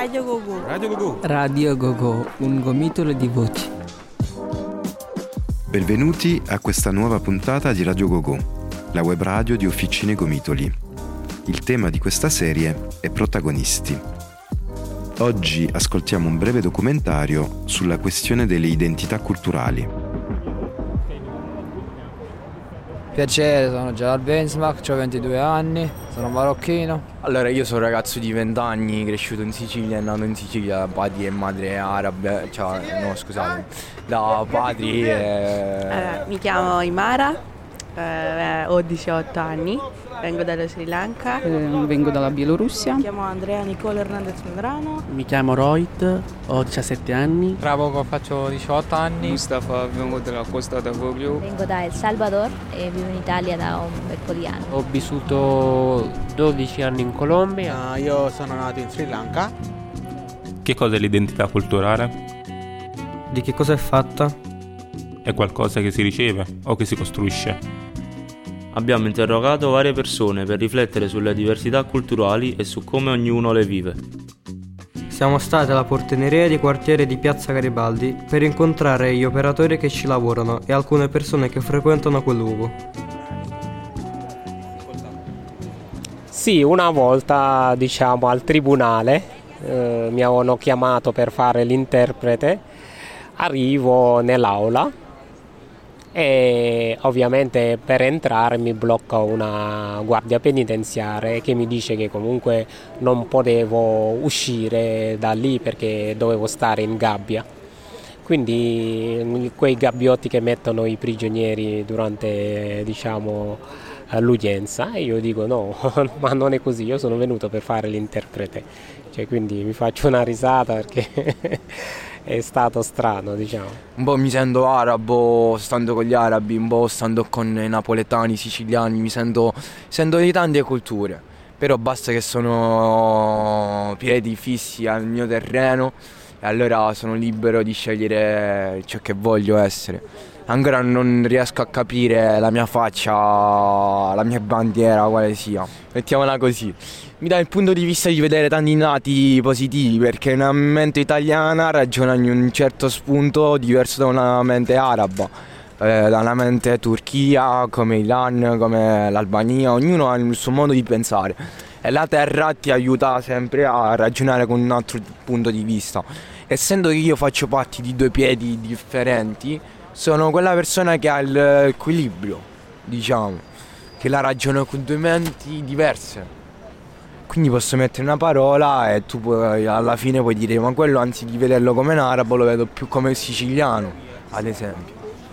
Radio Gogo. Radio Gogo. Radio Gogo, un gomitolo di voci. Benvenuti a questa nuova puntata di Radio Gogo, la web radio di Officine Gomitoli. Il tema di questa serie è Protagonisti. Oggi ascoltiamo un breve documentario sulla questione delle identità culturali. Piacere, sono Gerard Bensbach, ho 22 anni, sono marocchino. Allora, io sono un ragazzo di 20 anni, cresciuto in Sicilia, nato in Sicilia da padri e madre arabe, da padri Mi chiamo Imara, ho 18 anni, vengo dallo Sri Lanka. Vengo dalla Bielorussia. Mi chiamo Andrea Nicole Hernandez Medrano. Mi chiamo Roit, ho 17 anni. Traboco, faccio 18 anni. Mustafa, vengo dalla Costa d'Avorio. Vengo da El Salvador e vivo in Italia da un bel po' di anni. Ho vissuto 12 anni in Colombia. Io sono nato in Sri Lanka. Che cos'è l'identità culturale? Di che cosa è fatta? È qualcosa che si riceve o che si costruisce? Abbiamo interrogato varie persone per riflettere sulle diversità culturali e su come ognuno le vive. Siamo stati alla portineria di quartiere di Piazza Garibaldi per incontrare gli operatori che ci lavorano e alcune persone che frequentano quel luogo. Sì, una volta al tribunale mi avevano chiamato per fare l'interprete, arrivo nell'aula e ovviamente per entrare mi blocca una guardia penitenziaria che mi dice che comunque non potevo uscire da lì perché dovevo stare in gabbia. Quindi quei gabbiotti che mettono i prigionieri durante l'udienza, e io dico no, ma non è così, io sono venuto per fare l'interprete. Quindi mi faccio una risata perché è stato strano, Un po' mi sento arabo stando con gli arabi, un po' stando con i napoletani, i siciliani, mi sento di tante culture. Però basta che sono piedi fissi al mio terreno e allora sono libero di scegliere ciò che voglio essere. Ancora non riesco a capire la mia faccia, la mia bandiera quale sia. Mettiamola così. Mi dà il punto di vista di vedere tanti lati positivi, perché una mente italiana ragiona in un certo spunto diverso da una mente araba, da una mente Turchia, come Iran, come l'Albania. Ognuno ha il suo modo di pensare e la terra ti aiuta sempre a ragionare con un altro punto di vista. Essendo che io faccio parte di due piedi differenti, sono quella persona che ha l'equilibrio, che la ragiona con due menti diverse. Quindi posso mettere una parola e tu alla fine puoi dire ma quello anziché di vederlo come un arabo lo vedo più come siciliano, ad esempio.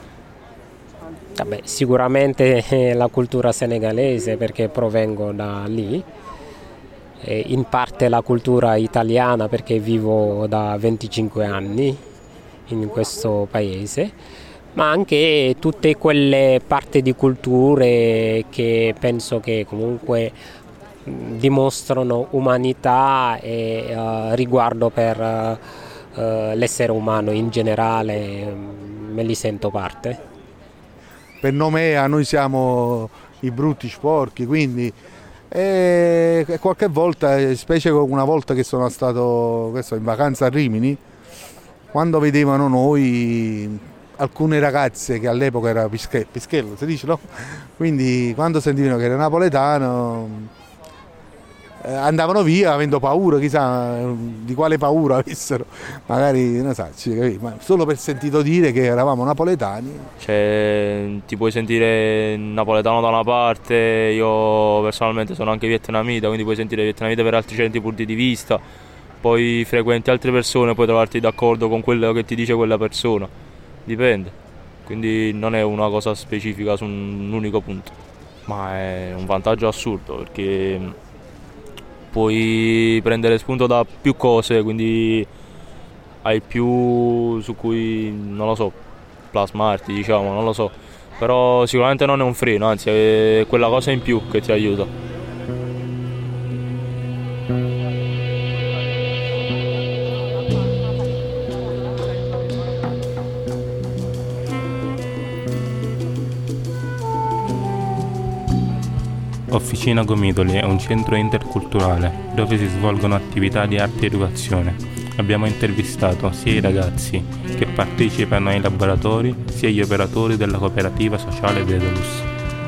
Sicuramente la cultura senegalese perché provengo da lì, e in parte la cultura italiana perché vivo da 25 anni in questo paese, ma anche tutte quelle parti di culture che penso che comunque dimostrano umanità e riguardo per l'essere umano in generale, me li sento parte. Per Nomea noi siamo i brutti sporchi, quindi qualche volta, specie una volta che sono stato in vacanza a Rimini, quando vedevano noi alcune ragazze che all'epoca era Pischello, si dice, no? Quindi quando sentivano che era napoletano andavano via avendo paura, chissà di quale paura avessero, magari non so, ma solo per sentito dire che eravamo napoletani. Ti puoi sentire napoletano da una parte, io personalmente sono anche vietnamita, quindi puoi sentire vietnamita per altri certi punti di vista, poi frequenti altre persone, puoi trovarti d'accordo con quello che ti dice quella persona, dipende, quindi non è una cosa specifica su un unico punto, ma è un vantaggio assurdo perché puoi prendere spunto da più cose, quindi hai più su cui, plasmarti, non lo so. Però sicuramente non è un freno, anzi è quella cosa in più che ti aiuta. Officina Gomitoli è un centro interculturale dove si svolgono attività di arte e educazione. Abbiamo intervistato sia i ragazzi che partecipano ai laboratori, sia gli operatori della cooperativa sociale Dedalus.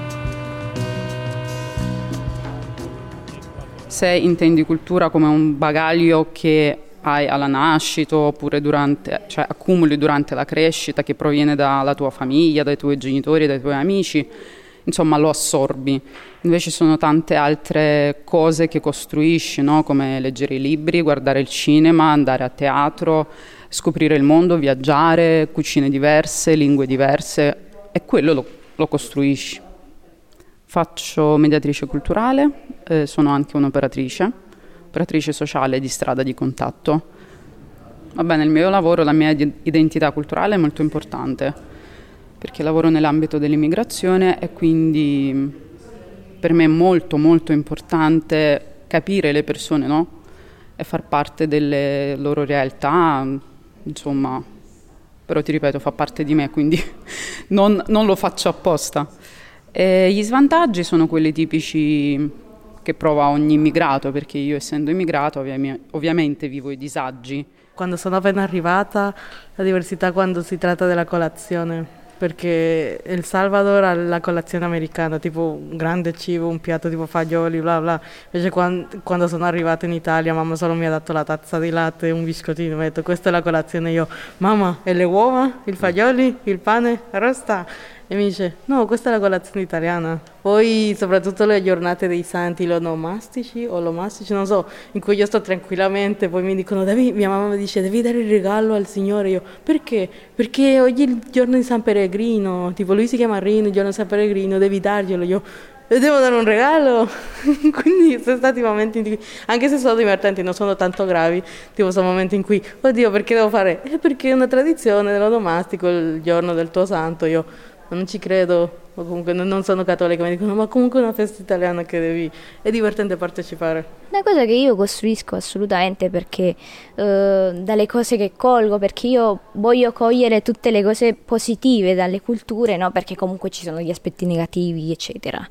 Se intendi cultura come un bagaglio che hai alla nascita oppure cioè accumuli durante la crescita, che proviene dalla tua famiglia, dai tuoi genitori, dai tuoi amici, insomma lo assorbi. Invece sono tante altre cose che costruisci, no? Come leggere i libri, guardare il cinema, andare a teatro, scoprire il mondo, viaggiare, cucine diverse, lingue diverse, e quello lo costruisci. Faccio mediatrice culturale, sono anche un'operatrice sociale di strada di contatto. Vabbè, nel mio lavoro la mia identità culturale è molto importante, perché lavoro nell'ambito dell'immigrazione e quindi per me è molto molto importante capire le persone, no? E far parte delle loro realtà, insomma, però ti ripeto, fa parte di me, quindi non lo faccio apposta. E gli svantaggi sono quelli tipici che prova ogni immigrato, perché io, essendo immigrato, ovviamente vivo i disagi. Quando sono appena arrivata, la diversità quando si tratta della colazione, perché El Salvador ha la colazione americana, tipo un grande cibo, un piatto tipo fagioli, bla bla. Invece quando sono arrivata in Italia, mamma solo mi ha dato la tazza di latte e un biscottino, mi ha detto questa è la colazione. Io, mamma, e le uova, il fagioli, il pane, arrosta? E mi dice, no, questa è la colazione italiana. Poi soprattutto le giornate dei santi, l'onomastici, non so, in cui io sto tranquillamente, poi mi dicono, mia mamma mi dice, devi dare il regalo al Signore. Io, perché? Perché oggi è il giorno di San Pellegrino, tipo lui si chiama Rino, il giorno di San Pellegrino, devi darglielo. Io, le devo dare un regalo? Quindi sono stati momenti in cui, anche se sono divertenti, non sono tanto gravi, tipo sono momenti in cui, oddio, perché devo fare? Perché è una tradizione dell'onomastico, il giorno del tuo santo. Io non ci credo, o comunque non sono cattolica, mi dicono ma comunque è una festa italiana che è divertente partecipare. Una cosa che io costruisco assolutamente, perché dalle cose che colgo, perché io voglio cogliere tutte le cose positive dalle culture, no? Perché comunque ci sono gli aspetti negativi, eccetera,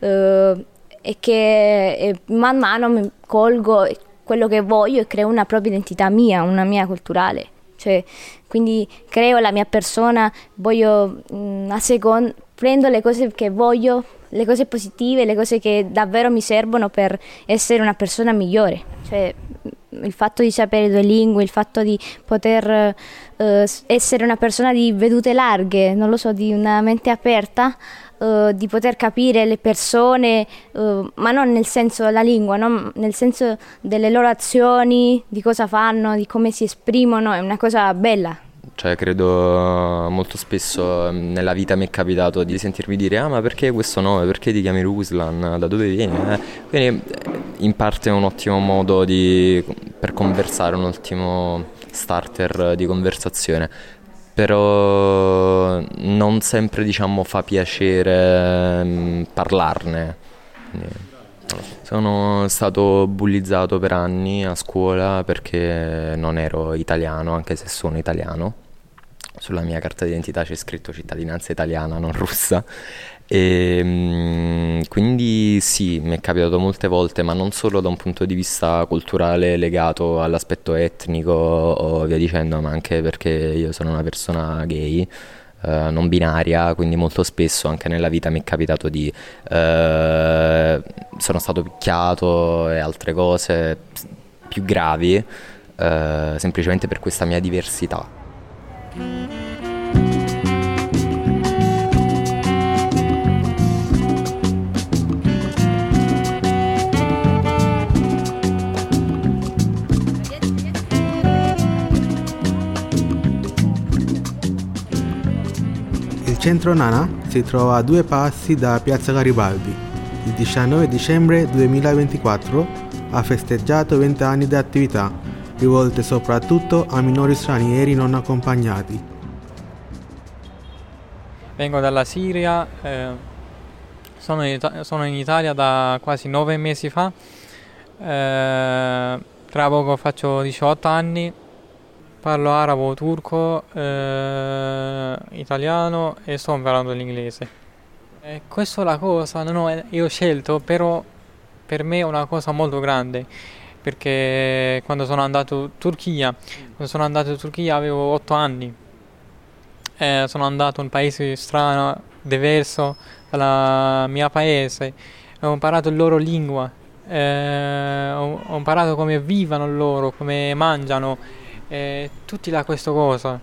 e che man mano mi colgo quello che voglio e creo una propria identità mia, una mia culturale. Cioè, quindi creo la mia persona, voglio prendo le cose che voglio, le cose positive, le cose che davvero mi servono per essere una persona migliore. Cioè, il fatto di sapere 2 lingue, il fatto di poter essere una persona di vedute larghe, non lo so, di una mente aperta, di poter capire le persone, ma non nel senso della lingua, no? Nel senso delle loro azioni, di cosa fanno, di come si esprimono, è una cosa bella. Cioè, credo molto spesso nella vita mi è capitato di sentirmi dire ma perché questo nome, perché ti chiami Ruslan, da dove vieni? Quindi in parte è un ottimo modo per conversare, un ottimo starter di conversazione. Però non sempre, diciamo, fa piacere parlarne. Sono stato bullizzato per anni a scuola perché non ero italiano, anche se sono italiano. Sulla mia carta d'identità c'è scritto cittadinanza italiana, non russa. E quindi sì, mi è capitato molte volte, ma non solo da un punto di vista culturale legato all'aspetto etnico o via dicendo, ma anche perché io sono una persona gay, non binaria, quindi molto spesso anche nella vita mi è capitato sono stato picchiato e altre cose più gravi, semplicemente per questa mia diversità. Il centro Nana si trova a 2 passi da Piazza Garibaldi. Il 19 dicembre 2024 ha festeggiato 20 anni di attività, rivolte soprattutto a minori stranieri non accompagnati. Vengo dalla Siria, sono in Italia da quasi 9 mesi fa, tra poco faccio 18 anni. Parlo arabo, turco, italiano e sto imparando l'inglese. Questa è la cosa, io ho scelto, però per me è una cosa molto grande, perché quando sono andato in Turchia avevo 8 anni. Sono andato in un paese strano, diverso dal mio paese, ho imparato la loro lingua, ho imparato come vivono loro, come mangiano, tutti questa cosa.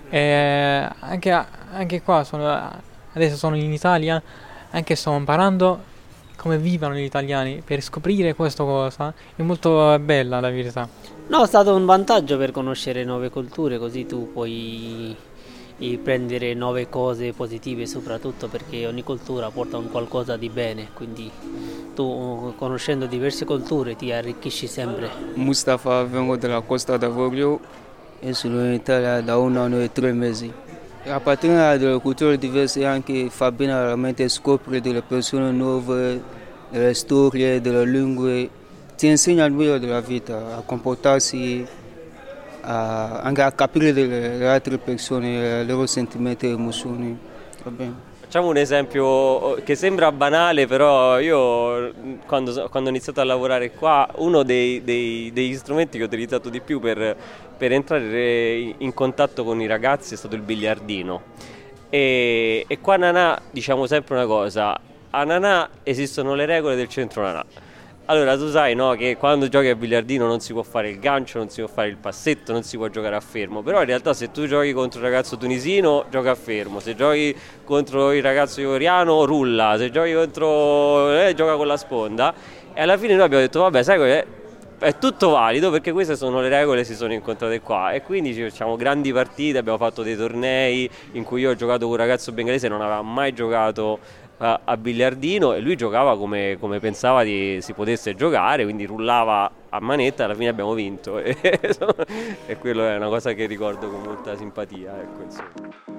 Anche qua, adesso sono in Italia, anche sto imparando come vivono gli italiani, per scoprire questa cosa è molto bella, la verità. No, è stato un vantaggio per conoscere nuove culture, così tu puoi prendere nuove cose positive, soprattutto perché ogni cultura porta un qualcosa di bene, quindi tu conoscendo diverse culture ti arricchisci sempre. Mustafa, vengo dalla Costa d'Avorio e sono in Italia da 1 anno e 3 mesi. Appartenere a delle culture diverse anche fa bene veramente scoprire delle persone nuove, delle storie, delle lingue, ti insegna il meglio della vita, a comportarsi, anche a capire le altre persone, i loro sentimenti e emozioni. Va bene. Facciamo un esempio che sembra banale, però io quando ho iniziato a lavorare qua, uno degli strumenti che ho utilizzato di più per entrare in contatto con i ragazzi è stato il biliardino. E qua a Nanà diciamo sempre una cosa: a Nanà esistono le regole del centro Nanà. Allora tu sai, no, che quando giochi a biliardino non si può fare il gancio, non si può fare il passetto, non si può giocare a fermo, però in realtà se tu giochi contro il ragazzo tunisino gioca a fermo, se giochi contro il ragazzo ivoriano rulla, se giochi contro gioca con la sponda. E alla fine noi abbiamo detto vabbè, sai che è tutto valido, perché queste sono le regole, si sono incontrate qua, e quindi ci facciamo grandi partite, abbiamo fatto dei tornei in cui io ho giocato con un ragazzo bengalese che non aveva mai giocato a biliardino, e lui giocava come pensava si potesse giocare, quindi rullava a manetta, alla fine abbiamo vinto e quello è una cosa che ricordo con molta simpatia, ecco, insomma.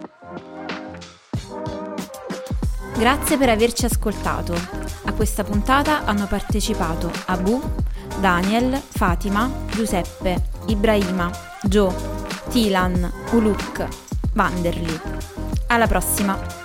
Grazie per averci ascoltato. A questa puntata hanno partecipato Abu, Daniel, Fatima, Giuseppe, Ibrahima, Gio, Tilan, Uluk, Vanderly. Alla prossima!